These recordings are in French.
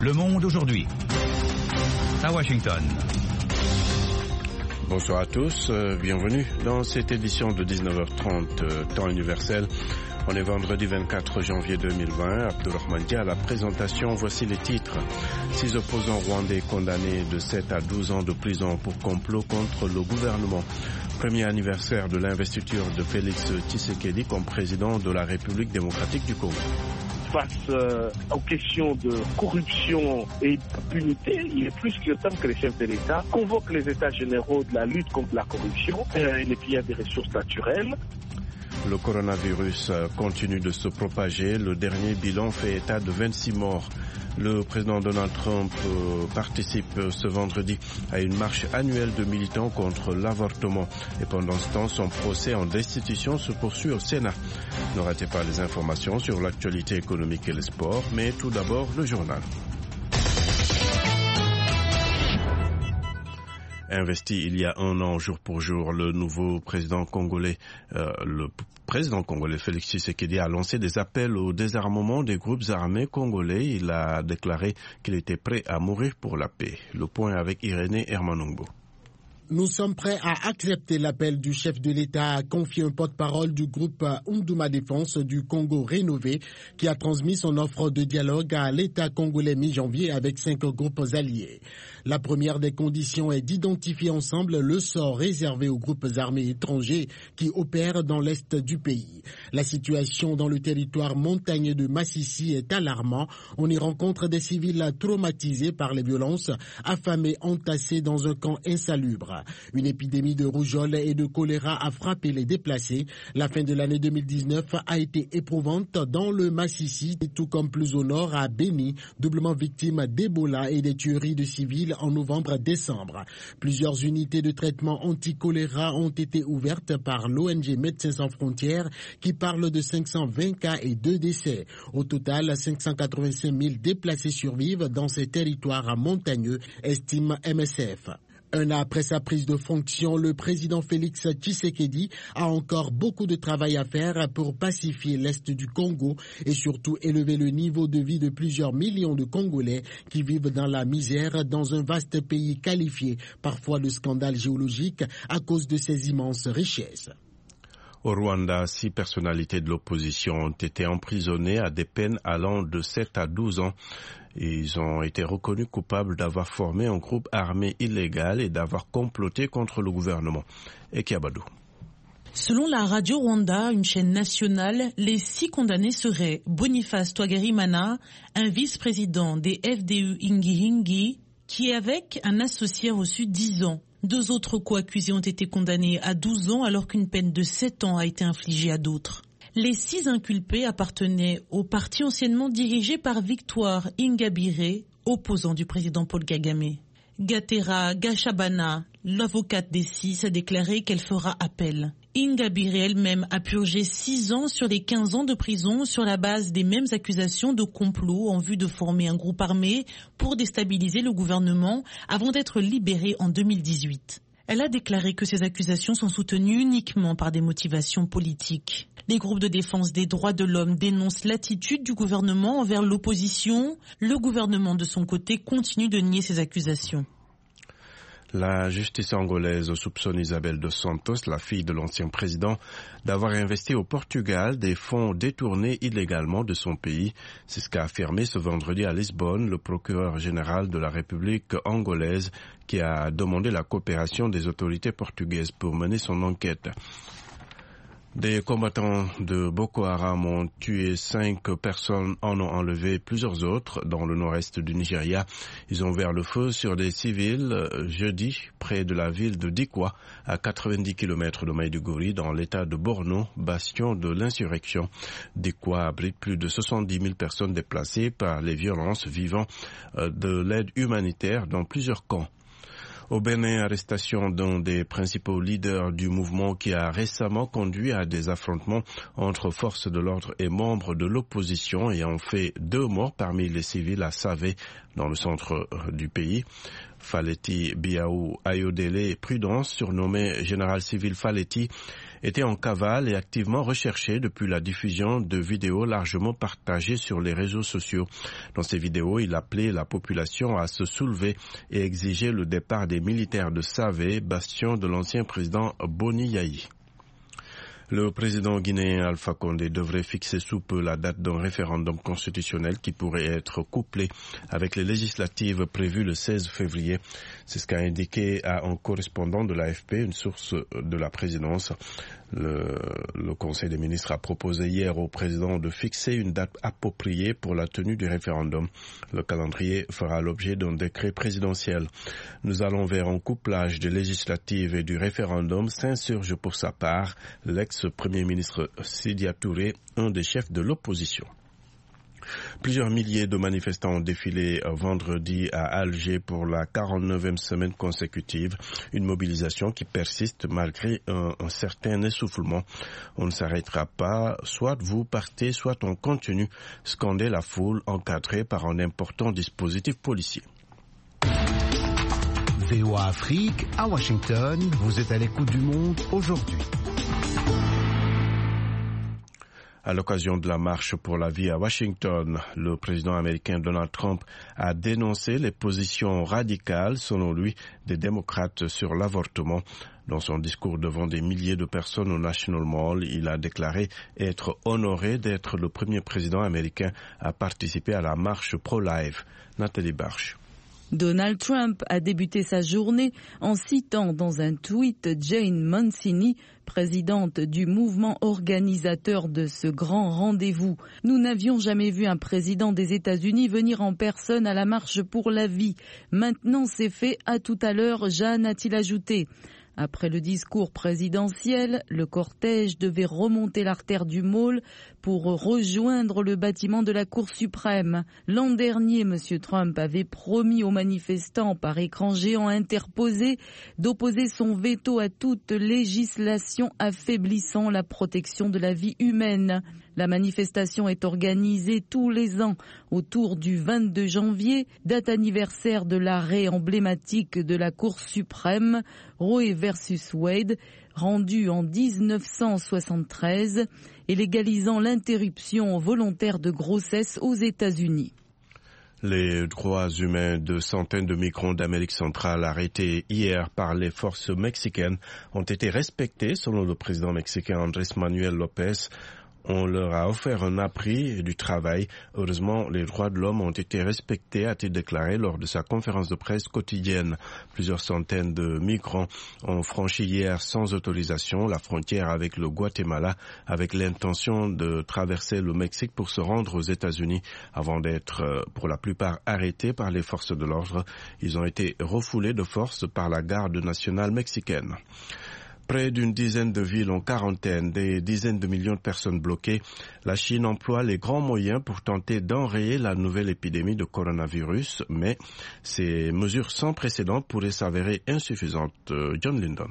Le Monde aujourd'hui, à Washington. Bonsoir à tous, bienvenue dans cette édition de 19h30, temps universel. On est vendredi 24 janvier 2020. Abdourahmane Dia à la présentation. Voici les titres. 6 opposants rwandais condamnés de 7 à 12 ans de prison pour complot contre le gouvernement. Premier anniversaire de l'investiture de Félix Tshisekedi comme président de la République démocratique du Congo. Face aux questions de corruption et d'impunité, il est plus que temps que les chefs de l'État convoquent les États généraux de la lutte contre la corruption et les pillards des ressources naturelles. Le coronavirus continue de se propager. Le dernier bilan fait état de 26 morts. Le président Donald Trump participe ce vendredi à une marche annuelle de militants contre l'avortement. Et pendant ce temps, son procès en destitution se poursuit au Sénat. Ne ratez pas les informations sur l'actualité économique et le sport, mais tout d'abord le journal. Investi il y a un an, jour pour jour, le nouveau président congolais, Félix Tshisekedi a lancé des appels au désarmement des groupes armés congolais. Il a déclaré qu'il était prêt à mourir pour la paix. Le point avec Irénée Hermanongo. Nous sommes prêts à accepter l'appel du chef de l'État, a confié un porte-parole du groupe Unduma Défense du Congo rénové, qui a transmis son offre de dialogue à l'État congolais mi-janvier avec 5 groupes alliés. La première des conditions est d'identifier ensemble le sort réservé aux groupes armés étrangers qui opèrent dans l'est du pays. La situation dans le territoire montagneux de Massissi est alarmante. On y rencontre des civils traumatisés par les violences, affamés, entassés dans un camp insalubre. Une épidémie de rougeole et de choléra a frappé les déplacés. La fin de l'année 2019 a été éprouvante dans le Massissi, tout comme plus au nord à Béni, doublement victime d'Ebola et des tueries de civils en novembre-décembre. Plusieurs unités de traitement anti-choléra ont été ouvertes par l'ONG Médecins sans frontières qui parle de 520 cas et 2 décès. Au total, 585 000 déplacés survivent dans ces territoires montagneux, estime MSF. Un an après sa prise de fonction, le président Félix Tshisekedi a encore beaucoup de travail à faire pour pacifier l'est du Congo et surtout élever le niveau de vie de plusieurs millions de Congolais qui vivent dans la misère dans un vaste pays qualifié parfois de scandale géologique à cause de ses immenses richesses. Au Rwanda, 6 personnalités de l'opposition ont été emprisonnées à des peines allant de 7 à 12 ans. Ils ont été reconnus coupables d'avoir formé un groupe armé illégal et d'avoir comploté contre le gouvernement. Ekiabadou. Selon la radio Rwanda, une chaîne nationale, les 6 condamnés seraient Boniface Twagarimana, un vice-président des FDU Ingihingi, qui avec un associé reçu 10 ans. 2 autres co-accusés ont été condamnés à 12 ans alors qu'une peine de 7 ans a été infligée à d'autres. Les 6 inculpés appartenaient au parti anciennement dirigé par Victoire Ingabire, opposant du président Paul Kagame. Gatera Gashabana, l'avocate des 6, a déclaré qu'elle fera appel. Ingabire elle-même a purgé 6 ans sur les 15 ans de prison sur la base des mêmes accusations de complot en vue de former un groupe armé pour déstabiliser le gouvernement avant d'être libérée en 2018. Elle a déclaré que ces accusations sont soutenues uniquement par des motivations politiques. Les groupes de défense des droits de l'homme dénoncent l'attitude du gouvernement envers l'opposition. Le gouvernement, de son côté, continue de nier ces accusations. La justice angolaise soupçonne Isabel dos Santos, la fille de l'ancien président, d'avoir investi au Portugal des fonds détournés illégalement de son pays. C'est ce qu'a affirmé ce vendredi à Lisbonne le procureur général de la République angolaise qui a demandé la coopération des autorités portugaises pour mener son enquête. Des combattants de Boko Haram ont tué 5 personnes, en ont enlevé plusieurs autres dans le nord-est du Nigeria. Ils ont ouvert le feu sur des civils jeudi près de la ville de Dikwa, à 90 km de Maïdougouri, dans l'état de Borno, bastion de l'insurrection. Dikwa abrite plus de 70 000 personnes déplacées par les violences vivant de l'aide humanitaire dans plusieurs camps. Au Bénin, arrestation d'un des principaux leaders du mouvement qui a récemment conduit à des affrontements entre forces de l'ordre et membres de l'opposition ayant fait 2 morts parmi les civils à Savé, dans le centre du pays. Faleti Biaou Ayodele Prudence, surnommé général civil Faleti, était en cavale et activement recherché depuis la diffusion de vidéos largement partagées sur les réseaux sociaux. Dans ces vidéos, il appelait la population à se soulever et exigeait le départ des militaires de Savé, bastion de l'ancien président Boni Yayi. Le président guinéen Alpha Condé devrait fixer sous peu la date d'un référendum constitutionnel qui pourrait être couplé avec les législatives prévues le 16 février. C'est ce qu'a indiqué à un correspondant de l'AFP, une source de la présidence. Le Conseil des ministres a proposé hier au président de fixer une date appropriée pour la tenue du référendum. Le calendrier fera l'objet d'un décret présidentiel. Nous allons vers un couplage des législatives et du référendum, s'insurge pour sa part l'ex-premier ministre Sidia Touré, un des chefs de l'opposition. Plusieurs milliers de manifestants ont défilé vendredi à Alger pour la 49e semaine consécutive, une mobilisation qui persiste malgré un certain essoufflement. On ne s'arrêtera pas, soit vous partez, soit on continue, scandait la foule encadrée par un important dispositif policier. VOA Afrique, à Washington, vous êtes à l'écoute du monde aujourd'hui. À l'occasion de la marche pour la vie à Washington, le président américain Donald Trump a dénoncé les positions radicales, selon lui, des démocrates sur l'avortement. Dans son discours devant des milliers de personnes au National Mall, il a déclaré être honoré d'être le premier président américain à participer à la marche pro-life. Nathalie Barche. Donald Trump a débuté sa journée en citant dans un tweet Jane Mancini, présidente du mouvement organisateur de ce grand rendez-vous. Nous n'avions jamais vu un président des États-Unis venir en personne à la marche pour la vie. Maintenant c'est fait, à tout à l'heure, Jeanne, a-t-il ajouté. Après le discours présidentiel, le cortège devait remonter l'artère du Mall pour rejoindre le bâtiment de la Cour suprême. L'an dernier, M. Trump avait promis aux manifestants par écran géant interposé d'opposer son veto à toute législation affaiblissant la protection de la vie humaine. La manifestation est organisée tous les ans autour du 22 janvier, date anniversaire de l'arrêt emblématique de la Cour suprême, Roe versus Wade, rendu en 1973 et légalisant l'interruption volontaire de grossesse aux États-Unis. Les droits humains de centaines de migrants d'Amérique centrale arrêtés hier par les forces mexicaines ont été respectés, selon le président mexicain Andrés Manuel López. On leur a offert un abri et du travail. Heureusement, les droits de l'homme ont été respectés, a-t-il déclaré lors de sa conférence de presse quotidienne. Plusieurs centaines de migrants ont franchi hier sans autorisation la frontière avec le Guatemala avec l'intention de traverser le Mexique pour se rendre aux États-Unis avant d'être pour la plupart arrêtés par les forces de l'ordre. Ils ont été refoulés de force par la garde nationale mexicaine. Près d'une dizaine de villes en quarantaine, des dizaines de millions de personnes bloquées, la Chine emploie les grands moyens pour tenter d'enrayer la nouvelle épidémie de coronavirus, mais ces mesures sans précédent pourraient s'avérer insuffisantes. John Lyndon.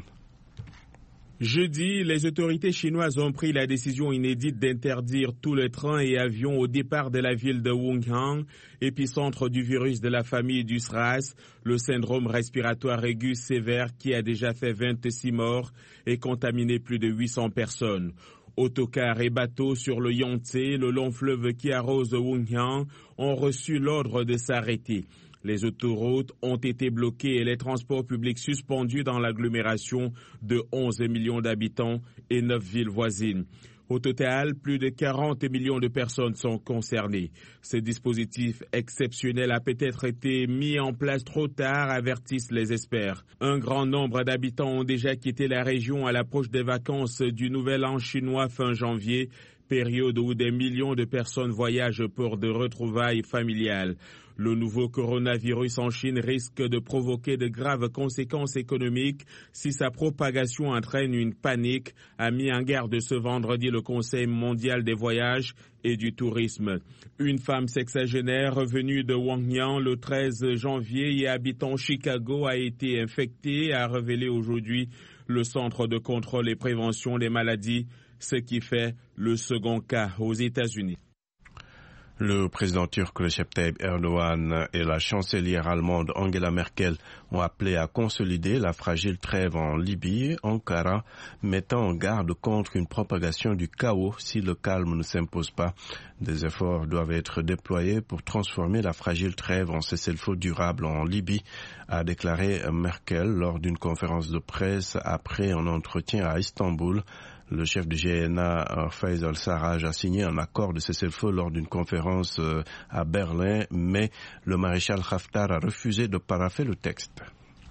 Jeudi, les autorités chinoises ont pris la décision inédite d'interdire tous les trains et avions au départ de la ville de Wuhan, épicentre du virus de la famille du SRAS, le syndrome respiratoire aigu sévère qui a déjà fait 26 morts et contaminé plus de 800 personnes. Autocars et bateaux sur le Yangtze, le long fleuve qui arrose Wuhan, ont reçu l'ordre de s'arrêter. Les autoroutes ont été bloquées et les transports publics suspendus dans l'agglomération de 11 millions d'habitants et 9 villes voisines. Au total, plus de 40 millions de personnes sont concernées. Ce dispositif exceptionnel a peut-être été mis en place trop tard, avertissent les experts. Un grand nombre d'habitants ont déjà quitté la région à l'approche des vacances du Nouvel An chinois fin janvier, période où des millions de personnes voyagent pour de retrouvailles familiales. Le nouveau coronavirus en Chine risque de provoquer de graves conséquences économiques si sa propagation entraîne une panique, a mis en garde ce vendredi le Conseil mondial des voyages et du tourisme. Une femme sexagénaire revenue de Wuhan le 13 janvier et habitant Chicago a été infectée, a révélé aujourd'hui le Centre de contrôle et prévention des maladies, ce qui fait le second cas aux États-Unis. Le président turc Recep Tayyip Erdogan et la chancelière allemande Angela Merkel ont appelé à consolider la fragile trêve en Libye, Ankara mettant en garde contre une propagation du chaos si le calme ne s'impose pas. Des efforts doivent être déployés pour transformer la fragile trêve en cessez-le-feu durable en Libye, a déclaré Merkel lors d'une conférence de presse après un entretien à Istanbul. Le chef du GNA, Faisal Sarraj, a signé un accord de cessez-le-feu lors d'une conférence à Berlin, mais le maréchal Haftar a refusé de parapher le texte.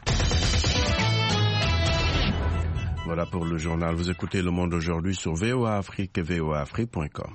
Voilà pour le journal. Vous écoutez Le Monde aujourd'hui sur VOA Afrique et voaafrique.com.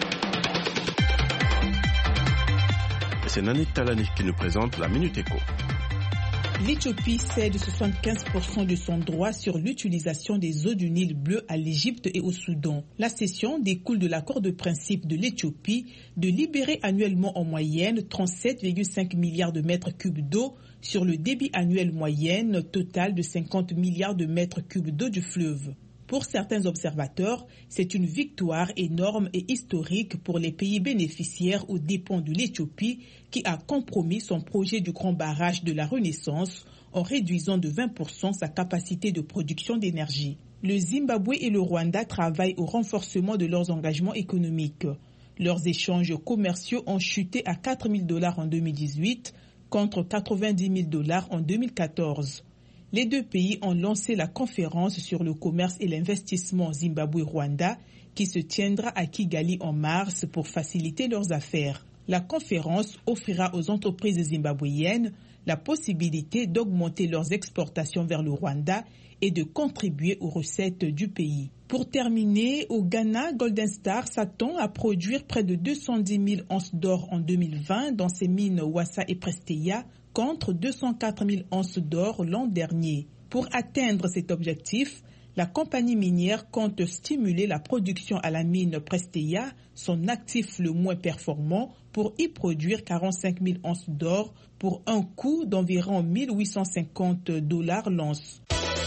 Et c'est Nanit Talani qui nous présente la Minute Éco. L'Éthiopie cède 75% de son droit sur l'utilisation des eaux du Nil bleu à l'Égypte et au Soudan. La cession découle de l'accord de principe de l'Éthiopie de libérer annuellement en moyenne 37,5 milliards de mètres cubes d'eau sur le débit annuel moyen total de 50 milliards de mètres cubes d'eau du fleuve. Pour certains observateurs, c'est une victoire énorme et historique pour les pays bénéficiaires aux dépens de l'Éthiopie qui a compromis son projet du grand barrage de la Renaissance en réduisant de 20% sa capacité de production d'énergie. Le Zimbabwe et le Rwanda travaillent au renforcement de leurs engagements économiques. Leurs échanges commerciaux ont chuté à $4 000 en 2018 contre $90 000 en 2014. Les deux pays ont lancé la conférence sur le commerce et l'investissement Zimbabwe-Rwanda qui se tiendra à Kigali en mars pour faciliter leurs affaires. La conférence offrira aux entreprises zimbabwéennes la possibilité d'augmenter leurs exportations vers le Rwanda et de contribuer aux recettes du pays. Pour terminer, au Ghana, Golden Star s'attend à produire près de 210 000 onces d'or en 2020 dans ses mines Wassa et Presteya, contre 204 000 onces d'or l'an dernier. Pour atteindre cet objectif, la compagnie minière compte stimuler la production à la mine Presteya, son actif le moins performant, pour y produire 45 000 onces d'or pour un coût d'environ $1 850 l'once.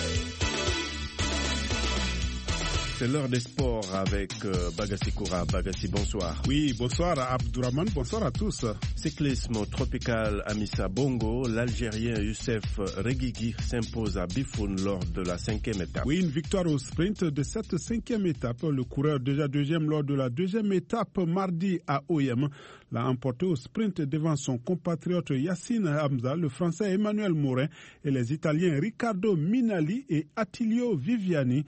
C'est l'heure des sports avec Bagassi Koura. Bagassi, bonsoir. Oui, bonsoir Abdourahmane, bonsoir à tous. Cyclisme tropical à Missa Bongo, l'Algérien Youssef Reguigui s'impose à Bifoun lors de la 5e étape. Oui, une victoire au sprint de cette 5e étape. Le coureur déjà deuxième lors de la 2e étape mardi à Oyem l'a emporté au sprint devant son compatriote Yassine Hamza, le français Emmanuel Morin et les Italiens Riccardo Minali et Attilio Viviani.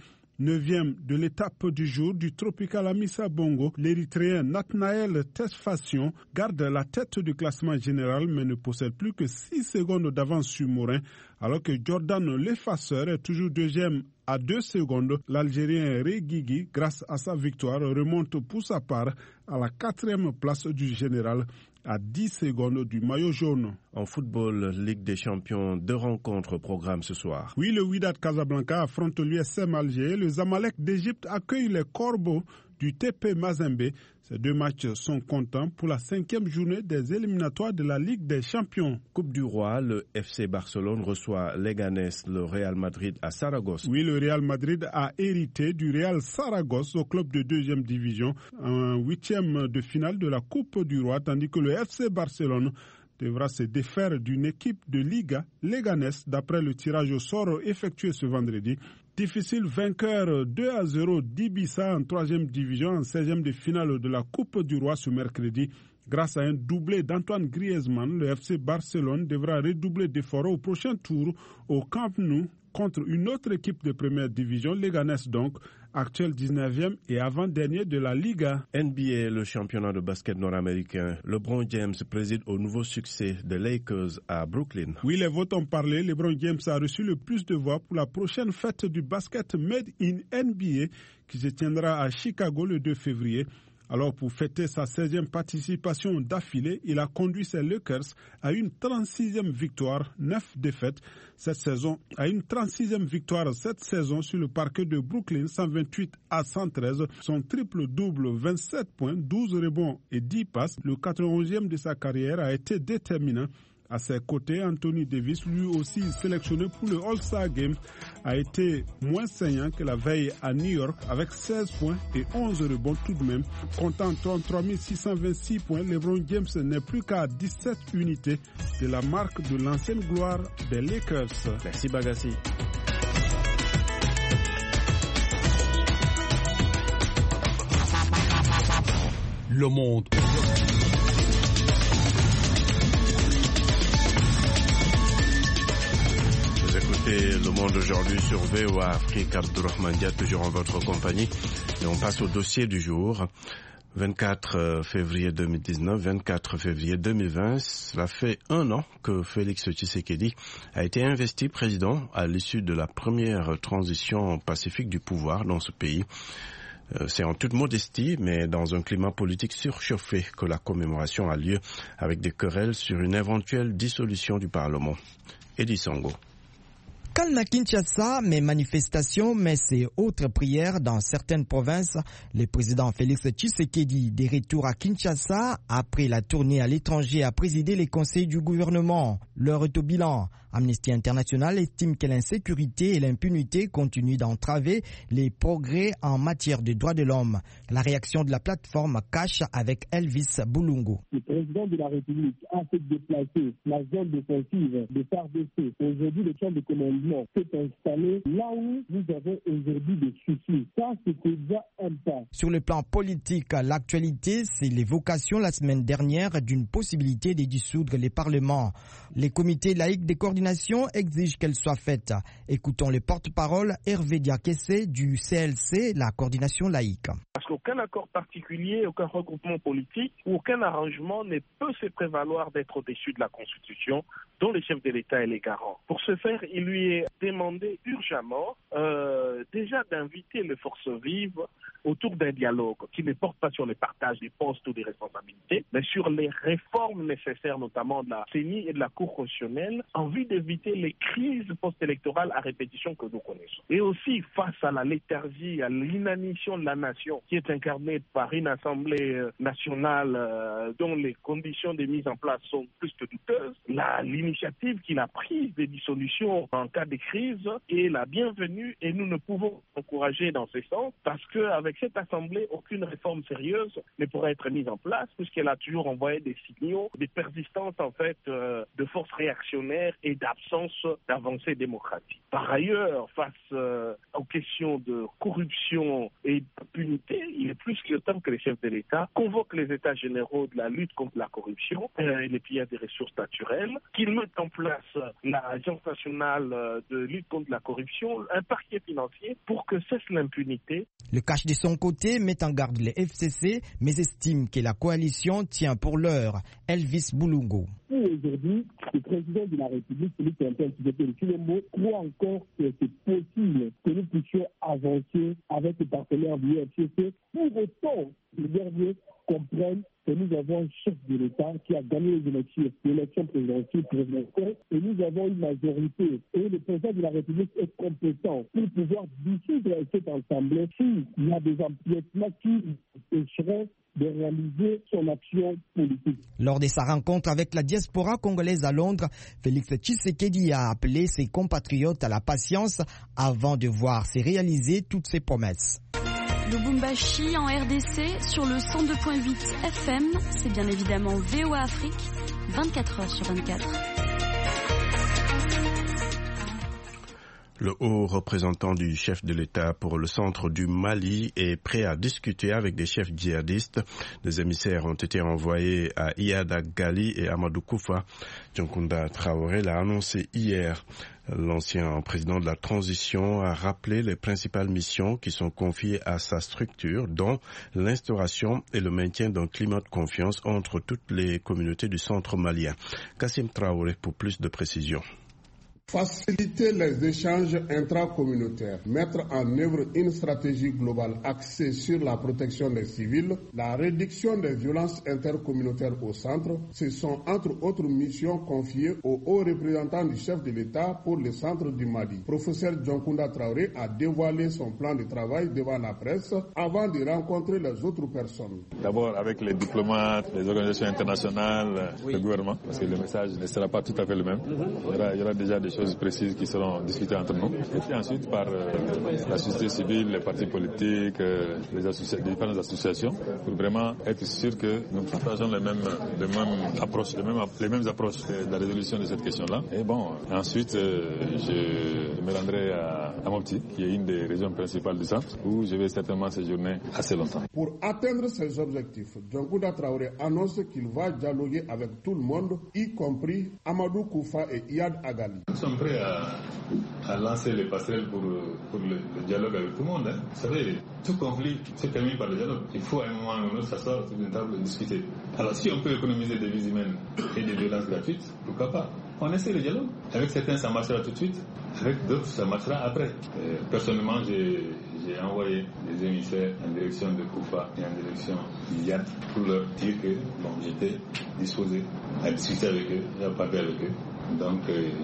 9e de l'étape du jour du Tropical Amissa Bongo, l'Érythréen Nathanaël Tesfacion garde la tête du classement général mais ne possède plus que 6 secondes d'avance sur Morin, alors que Jordan L'Effaceur est toujours deuxième à 2 secondes. L'Algérien Reguigui, grâce à sa victoire, remonte pour sa part à la 4e place du général, à 10 secondes du maillot jaune. En football, Ligue des Champions, 2 rencontres au programme ce soir. Oui, le Wydad Casablanca affronte l'USM Alger. Le Zamalek d'Égypte accueille les Corbeaux du TP Mazembe. Ces 2 matchs sont comptants pour la 5e journée des éliminatoires de la Ligue des Champions. Coupe du Roi, le FC Barcelone reçoit Leganés, le Real Madrid à Saragosse. Oui, le Real Madrid a hérité du Real Saragosse au club de 2e division en 8e de finale de la Coupe du Roi, tandis que le FC Barcelone devra se défaire d'une équipe de Liga, Leganés, d'après le tirage au sort effectué ce vendredi. Difficile vainqueur 2-0 d'Ibissa en 3e division en 16e de finale de la Coupe du Roi ce mercredi. Grâce à un doublé d'Antoine Griezmann, le FC Barcelone devra redoubler d'efforts au prochain tour au Camp Nou contre une autre équipe de première division, Leganés donc, actuel 19e et avant-dernier de la Liga. NBA, le championnat de basket nord-américain. LeBron James préside au nouveau succès des Lakers à Brooklyn. Oui, les votes ont parlé. LeBron James a reçu le plus de voix pour la prochaine fête du basket Made in NBA qui se tiendra à Chicago le 2 février. Alors, pour fêter sa 16e participation d'affilée, il a conduit ses Lakers à une 36e victoire, 9 défaites cette saison, à une 36e victoire cette saison sur le parquet de Brooklyn, 128-113. Son triple-double, 27 points, 12 rebonds et 10 passes, le 91e de sa carrière, a été déterminant. À ses côtés, Anthony Davis, lui aussi sélectionné pour le All-Star Game, a été moins saignant que la veille à New York avec 16 points et 11 rebonds tout de même. Comptant 33 626 points, LeBron James n'est plus qu'à 17 unités de la marque de l'ancienne gloire des Lakers. Merci Bagassi. Le monde. Vous écoutez Le Monde aujourd'hui sur VOA Afrique. Abdourahmane Dia, toujours en votre compagnie. Et on passe au dossier du jour. 24 février 2019, 24 février 2020, cela fait un an que Félix Tshisekedi a été investi président à l'issue de la première transition pacifique du pouvoir dans ce pays. C'est en toute modestie, mais dans un climat politique surchauffé que la commémoration a lieu, avec des querelles sur une éventuelle dissolution du Parlement. Edi Songo. Calme à Kinshasa, mais manifestations, messes et autres prières dans certaines provinces. Le président Félix Tshisekedi, de retour à Kinshasa, après la tournée à l'étranger, a présidé les conseils du gouvernement. L'heure est au bilan. Amnesty International estime que l'insécurité et l'impunité continuent d'entraver les progrès en matière de droits de l'homme. La réaction de la plateforme Cash avec Elvis Bulungu. Le président de la République a fait déplacer la zone défensive de FARDC. Aujourd'hui, le camp de commandement s'est installé là où nous avons aujourd'hui des soucis. Ça, c'est déjà un pas. Sur le plan politique, l'actualité, c'est l'évocation la semaine dernière d'une possibilité de dissoudre les parlements. Les comités laïcs de coordination exigent qu'elle soit faite. Écoutons le porte-parole Hervé Diakessé du CLC, la coordination laïque. Parce qu'aucun accord particulier, aucun regroupement politique, aucun arrangement ne peut se prévaloir d'être au-dessus de la Constitution, dont le chef de l'État est le garant. Pour ce faire, il lui est demandé urgemment déjà d'inviter les forces vives autour d'un dialogue qui ne porte pas sur le partage des postes ou des responsabilités, mais sur les réformes nécessaires, notamment de la CENI et de la Cour constitutionnelle, en vue d'éviter les crises post-électorales à répétition que nous connaissons. Et aussi, face à la léthargie, à l'inanition de la nation, qui est incarnée par une Assemblée nationale dont les conditions de mise en place sont plus que douteuses, l'initiative qu'il a prise des dissolutions en cas de crise est la bienvenue et nous ne pouvons encourager dans ce sens parce qu'avec cette Assemblée, aucune réforme sérieuse ne pourrait être mise en place puisqu'elle a toujours envoyé des signaux de persistance en fait de forces réactionnaires et d'absence d'avancée démocratique. Par ailleurs, face aux questions de corruption et d'impunité, il est plus que temps que les chefs de l'État convoquent les États généraux de la lutte contre la corruption et les pillage des ressources naturelles, qu'ils mettent en place l'Agence nationale de lutte contre la corruption, un parquet financier pour que cesse l'impunité. Le Cash de son côté met en garde les FCC, mais estime que la coalition tient pour l'heure. Elvis Bulungu. Aujourd'hui, le président de la République, Félix Antoine Tshisekedi, croit encore que c'est possible que nous puissions avancer avec les partenaires du FCC. Pour autant, les derniers comprennent que nous avons un chef de l'État qui a gagné l'élection présidentielle et nous avons une majorité. Et le président de la République est compétent pour pouvoir dissoudre cette assemblée s'il y a des empiètements qui empêcheraient de réaliser son action politique. Lors de sa rencontre avec la diaspora congolaise à Londres, Félix Tshisekedi a appelé ses compatriotes à la patience avant de voir se réaliser toutes ses promesses. Lubumbashi en RDC sur le 102.8 FM, c'est bien évidemment VOA Afrique, 24 heures sur 24. Le haut représentant du chef de l'État pour le centre du Mali est prêt à discuter avec des chefs djihadistes. Des émissaires ont été envoyés à Iyada Gali et Amadou Koufa. Dionkunda Traoré l'a annoncé hier. L'ancien président de la transition a rappelé les principales missions qui sont confiées à sa structure, dont l'instauration et le maintien d'un climat de confiance entre toutes les communautés du centre malien. Kassim Traoré pour plus de précisions. Faciliter les échanges intracommunautaires, mettre en œuvre une stratégie globale axée sur la protection des civils, la réduction des violences intercommunautaires au centre, ce sont entre autres missions confiées au haut représentant du chef de l'État pour le centre du Mali. Professeur Dioncounda Traoré a dévoilé son plan de travail devant la presse avant de rencontrer les autres personnes. D'abord avec les diplomates, les organisations internationales, le gouvernement, parce que le message ne sera pas tout à fait le même. Il y aura déjà des choses précises qui seront discutées entre nous. Et puis ensuite par la société civile, les partis politiques, les différentes associations, pour vraiment être sûr que nous partageons les mêmes approches de la résolution de cette question-là. Et bon, ensuite, je me rendrai à Mopti, qui est une des régions principales du centre, où je vais certainement séjourner assez longtemps. Pour atteindre ces objectifs, Dioncounda Traoré annonce qu'il va dialoguer avec tout le monde, y compris Amadou Koufa et Iyad Agali. Nous sommes prêts à lancer les passerelles pour le dialogue avec tout le monde. Vous savez, tout conflit se termine par le dialogue. Il faut à un moment ou un autre s'asseoir autour d'une table et discuter. Alors si on peut économiser des vies humaines et des violences gratuites, pourquoi pas? On essaie le dialogue. Avec certains, ça marchera tout de suite. Avec d'autres, ça marchera après. Personnellement, j'ai envoyé des émissaires en direction de Koufa et en direction d'Iyad pour leur dire que j'étais disposé à discuter avec eux et à parler avec eux. Donc,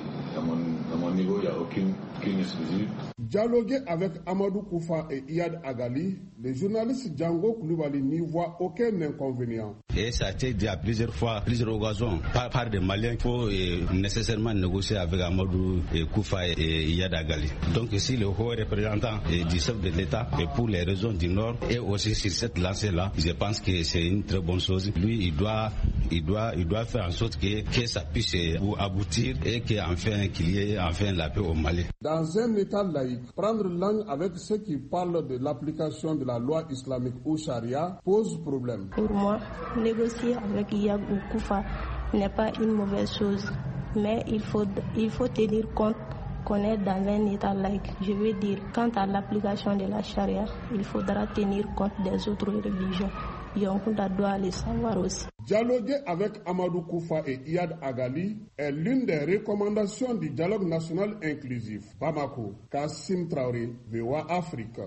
à mon niveau, il n'y a aucune excuse. Dialoguer avec Amadou Koufa et Iyad Agali, le journaliste Django Koulibaly n'y voit aucun inconvénient. Et ça a été dit à plusieurs occasions, par des Maliens, il faut nécessairement négocier avec Amadou Koufa et Iyad Agali. Donc ici, le haut représentant du chef de l'État, et pour les régions du Nord, et aussi sur cette lancée-là, je pense que c'est une très bonne chose. Lui, il doit faire en sorte que ça puisse aboutir et qu'il y ait enfin la paix au Mali. Dans un État laïque, prendre langue avec ceux qui parlent de l'application de la loi islamique ou charia pose problème. Pour moi, négocier avec Iyad ou Koufa n'est pas une mauvaise chose, mais il faut tenir compte qu'on est dans un État laïque. Je veux dire, quant à l'application de la charia, il faudra tenir compte des autres religions. Dioncounda doit le savoir aussi. Dialoguer avec Amadou Koufa et Iyad Agali est l'une des recommandations du dialogue national inclusif. Bamako, Kassim Traoré, VOA Afrique.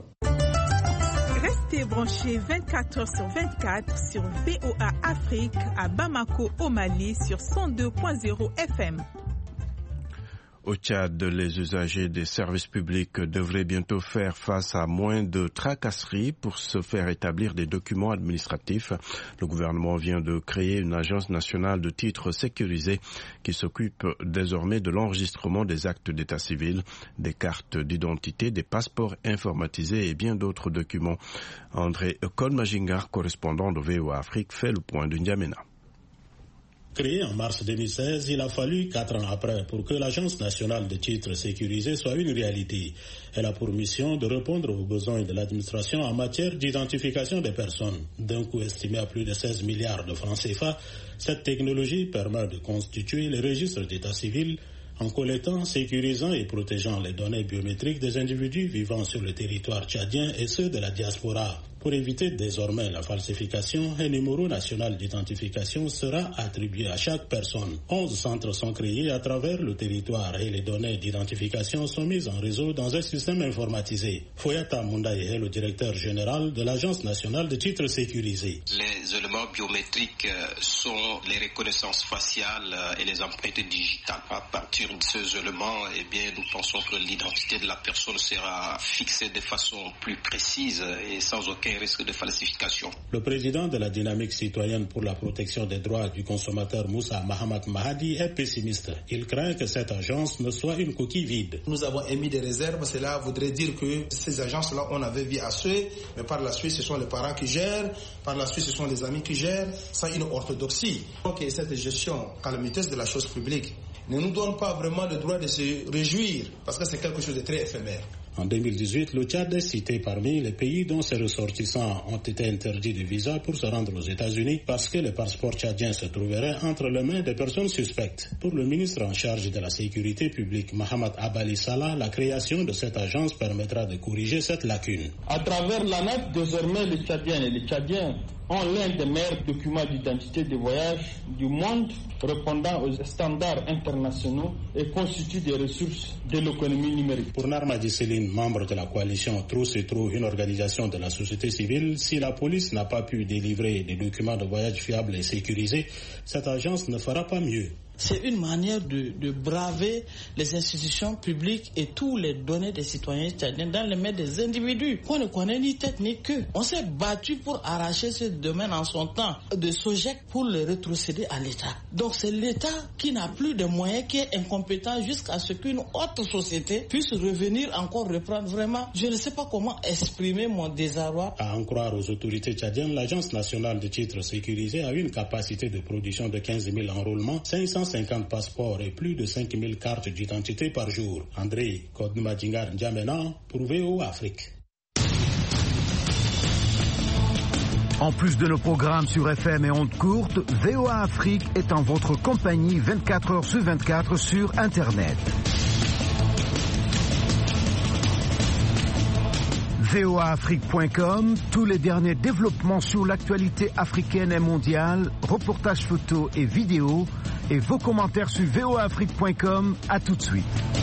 Restez branchés 24h/24 sur VOA Afrique à Bamako au Mali sur 102.0 FM. Au Tchad, les usagers des services publics devraient bientôt faire face à moins de tracasseries pour se faire établir des documents administratifs. Le gouvernement vient de créer une agence nationale de titres sécurisés qui s'occupe désormais de l'enregistrement des actes d'état civil, des cartes d'identité, des passeports informatisés et bien d'autres documents. André Kolmajingar, correspondant de VOA Afrique, fait le point de N'Djamena. Créée en mars 2016, il a fallu 4 ans après pour que l'Agence nationale de titres sécurisés soit une réalité. Elle a pour mission de répondre aux besoins de l'administration en matière d'identification des personnes. D'un coût estimé à plus de 16 milliards de francs CFA, cette technologie permet de constituer les registres d'état civil en collectant, sécurisant et protégeant les données biométriques des individus vivant sur le territoire tchadien et ceux de la diaspora. Pour éviter désormais la falsification, un numéro national d'identification sera attribué à chaque personne. 11 centres sont créés à travers le territoire et les données d'identification sont mises en réseau dans un système informatisé. Foyata Moundaye est le directeur général de l'Agence nationale de titres sécurisés. Les éléments biométriques sont les reconnaissances faciales et les empreintes digitales. À partir de ces éléments, nous pensons que l'identité de la personne sera fixée de façon plus précise et sans aucun risque de falsification. Le président de la dynamique citoyenne pour la protection des droits du consommateur, Moussa Mahamat Mahadi, est pessimiste. Il craint que cette agence ne soit une coquille vide. Nous avons émis des réserves. Cela voudrait dire que ces agences-là, on avait vu à ceux, mais par la suite, ce sont les parents qui gèrent, par la suite, ce sont les amis qui gèrent, sans une orthodoxie. Donc, cette gestion calamiteuse de la chose publique ne nous donne pas vraiment le droit de se réjouir, parce que c'est quelque chose de très éphémère. En 2018, le Tchad est cité parmi les pays dont ses ressortissants ont été interdits de visa pour se rendre aux États-Unis parce que le passeport tchadien se trouverait entre les mains des personnes suspectes. Pour le ministre en charge de la sécurité publique, Mohamed Abali Salah, la création de cette agence permettra de corriger cette lacune. À travers l'ANAC, désormais les Tchadiens et les Tchadiens ont l'un des meilleurs documents d'identité de voyage du monde, répondant aux standards internationaux et constituent des ressources de l'économie numérique. Pour Narma Djiseline, membre de la coalition Trousse et Trou, une organisation de la société civile, si la police n'a pas pu délivrer des documents de voyage fiables et sécurisés, cette agence ne fera pas mieux. C'est une manière de braver les institutions publiques et tous les données des citoyens tchadiens dans les mains des individus. On ne connaît ni tête ni queue. On s'est battu pour arracher ce domaine en son temps de Sogec pour le rétrocéder à l'État. Donc c'est l'État qui n'a plus de moyens, qui est incompétent jusqu'à ce qu'une autre société puisse revenir encore reprendre. Vraiment, je ne sais pas comment exprimer mon désarroi. À en croire aux autorités tchadiennes, l'Agence nationale de titres sécurisés a une capacité de production de 15 000 enrôlements, 550 passeports et plus de 5 000 cartes d'identité par jour. André Kodoumadjingar N'Djamena pour VOA Afrique. En plus de nos programmes sur FM et ondes courtes, VOA Afrique est en votre compagnie 24 heures sur 24 sur Internet. voaafrique.com, tous les derniers développements sur l'actualité africaine et mondiale, reportages photos et vidéos, et vos commentaires sur voaafrique.com. À tout de suite.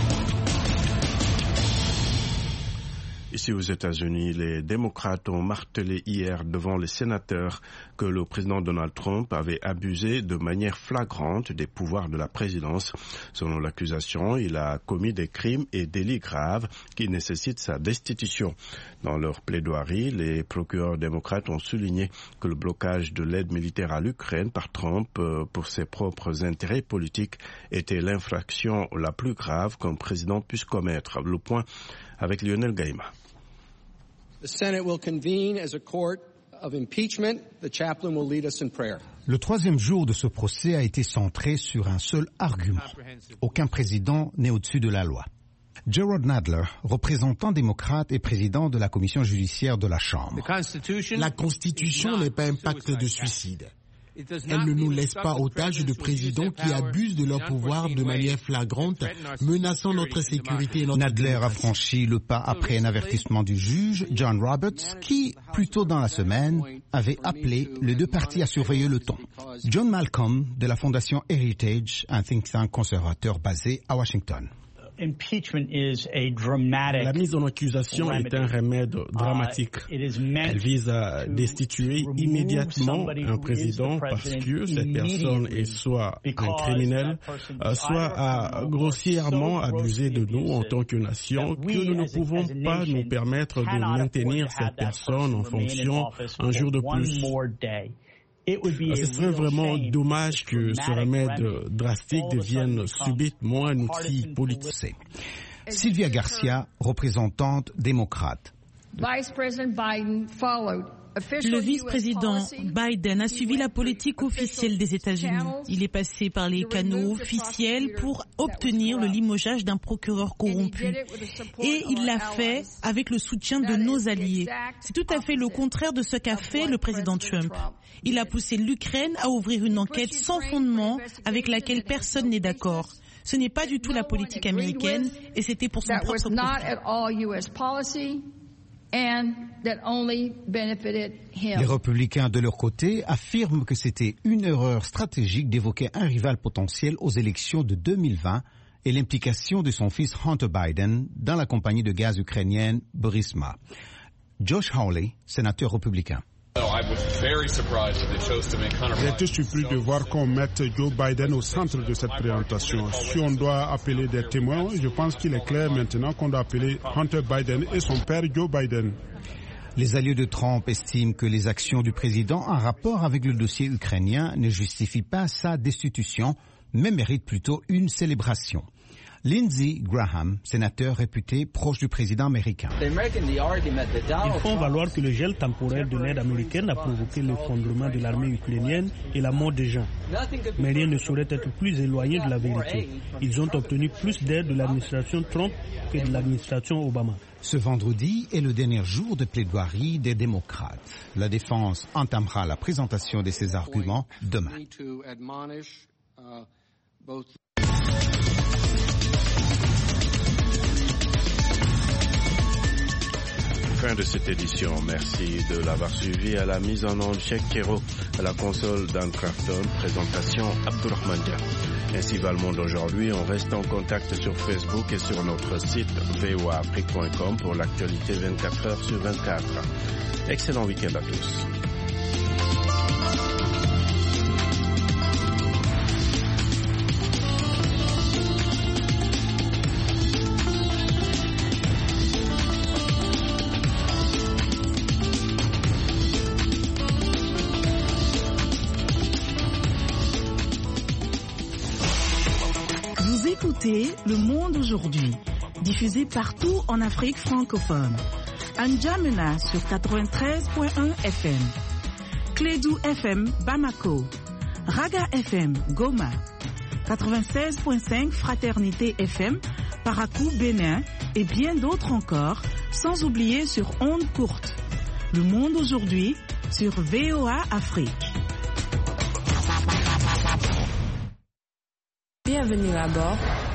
Ici aux États-Unis, les démocrates ont martelé hier devant les sénateurs que le président Donald Trump avait abusé de manière flagrante des pouvoirs de la présidence. Selon l'accusation, il a commis des crimes et délits graves qui nécessitent sa destitution. Dans leur plaidoirie, les procureurs démocrates ont souligné que le blocage de l'aide militaire à l'Ukraine par Trump pour ses propres intérêts politiques était l'infraction la plus grave qu'un président puisse commettre. Le point avec Lionel Gaïma. The Senate will convene as a court of impeachment. The chaplain will lead us in prayer. Le troisième jour de ce procès a été centré sur un seul argument. Aucun président n'est au-dessus de la loi. Gerald Nadler, représentant démocrate et président de la commission judiciaire de la Chambre. La Constitution n'est pas un pacte de suicide. Elle ne nous laisse pas otages de présidents qui abusent de leur pouvoir de manière flagrante, menaçant notre sécurité et notre Nadler démocratie. a franchi le pas après un avertissement du juge John Roberts qui, plus tôt dans la semaine, avait appelé les deux partis à surveiller le ton. John Malcolm de la fondation Heritage, un think tank conservateur basé à Washington. La mise en accusation est un remède dramatique. Elle vise à destituer immédiatement un président parce que cette personne est soit un criminel, soit a grossièrement abusé de nous en tant que nation, que nous ne pouvons pas nous permettre de maintenir cette personne en fonction un jour de plus. Ce serait vraiment dommage que ce remède drastique devienne subitement un outil politique. Sylvia Garcia, représentante démocrate. Le vice-président Biden a suivi la politique officielle des États-Unis. Il est passé par les canaux officiels pour obtenir le limogeage d'un procureur corrompu. Et il l'a fait avec le soutien de nos alliés. C'est tout à fait le contraire de ce qu'a fait le président Trump. Il a poussé l'Ukraine à ouvrir une enquête sans fondement avec laquelle personne n'est d'accord. Ce n'est pas du tout la politique américaine et c'était pour son propre profit. Les républicains, de leur côté, affirment que c'était une erreur stratégique d'évoquer un rival potentiel aux élections de 2020 et l'implication de son fils Hunter Biden dans la compagnie de gaz ukrainienne Burisma. Josh Hawley, sénateur républicain. J'ai été surpris de voir qu'on mette Joe Biden au centre de cette présentation. Si on doit appeler des témoins, je pense qu'il est clair maintenant qu'on doit appeler Hunter Biden et son père Joe Biden. Les alliés de Trump estiment que les actions du président en rapport avec le dossier ukrainien ne justifient pas sa destitution, mais méritent plutôt une célébration. Lindsey Graham, sénateur réputé proche du président américain. Ils font valoir que le gel temporaire de l'aide américaine a provoqué l'effondrement de l'armée ukrainienne et la mort des gens. Mais rien ne saurait être plus éloigné de la vérité. Ils ont obtenu plus d'aide de l'administration Trump que de l'administration Obama. Ce vendredi est le dernier jour de plaidoirie des démocrates. La défense entamera la présentation de ses arguments demain. Fin de cette édition. Merci de l'avoir suivi. À la mise en onde, Cheikh Kero, à la console Dan Crafton, présentation Abdourahmane Dia. Ainsi va le monde aujourd'hui. On reste en contact sur Facebook et sur notre site voaafrique.com pour l'actualité 24 heures sur 24. Excellent week-end à tous. Le Monde aujourd'hui, diffusé partout en Afrique francophone. N'Djamena sur 93.1 FM, Clédou FM Bamako, Raga FM Goma, 96.5 Fraternité FM Parakou Bénin et bien d'autres encore, sans oublier sur ondes courtes. Le Monde aujourd'hui sur VOA Afrique. Bienvenue à bord.